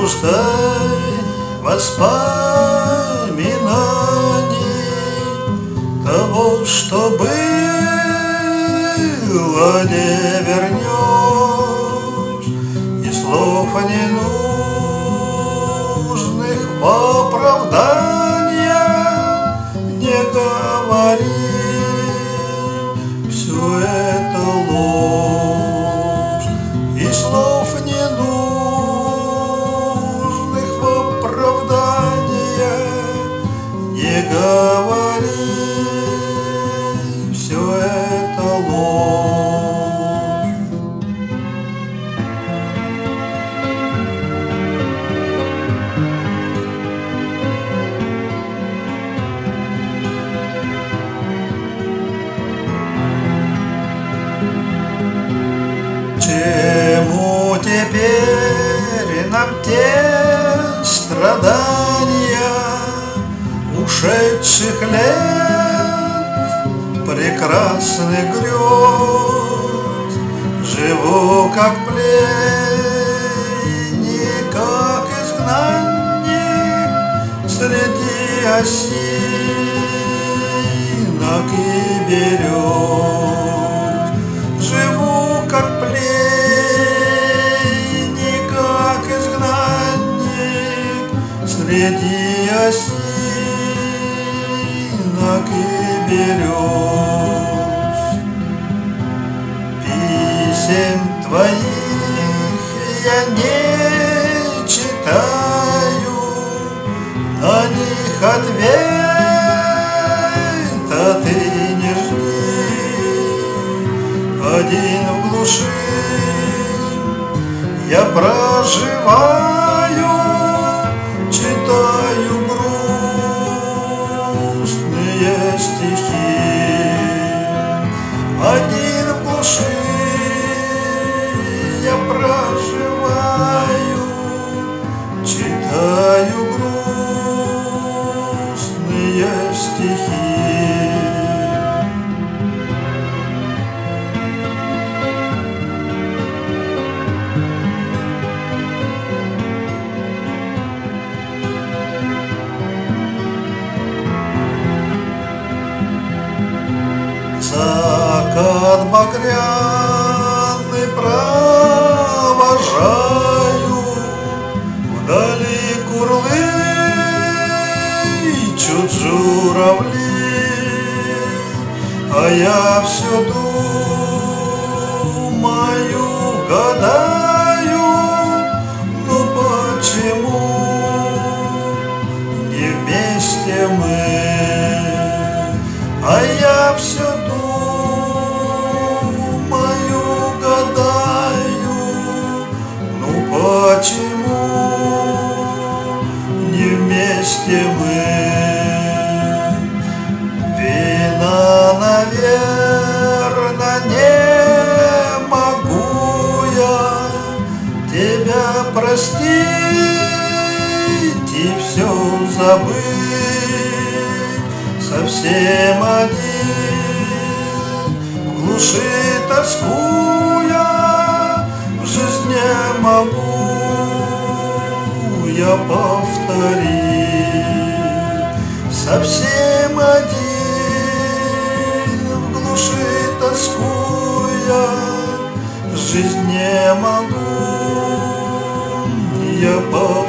пробуждай воспоминаний того, что было, не вернешь, и слов ненужных в оправдание не говори. Все это ложь, и слов ненужных в оправдание не говори. Все это ложь. Чему теперь нам те страдания ушедших лет, прекрасных грез? Живу как пленник, как изгнанник среди осинок и берез. Живу как пленник, как изгнанник среди осинок и берез. Писем твоих я не читаю, на них ответа ты не жди. Один в глуши я проживаю, читаю грустные стихи. Один в глуши я проживаю, читаю грустные стихи. Закат багряный провожаю, вдали курлычут журавли, а я все думаю, гадаю, ну почему не вместе мы? А я все думаю, гадаю, ну почему не вместе мы? Вина, наверное, не могу я тебя простить и все забыть. Совсем один, в глуши тоскуя, в жизни не могу я повторить. Совсем один, в глуши тоскуя, жизнь не могу я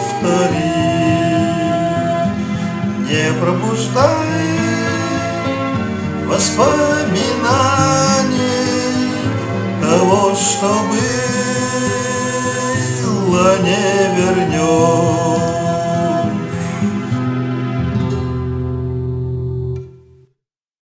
повторить. Не пробуждай воспоминаний того, что было, не вернешь.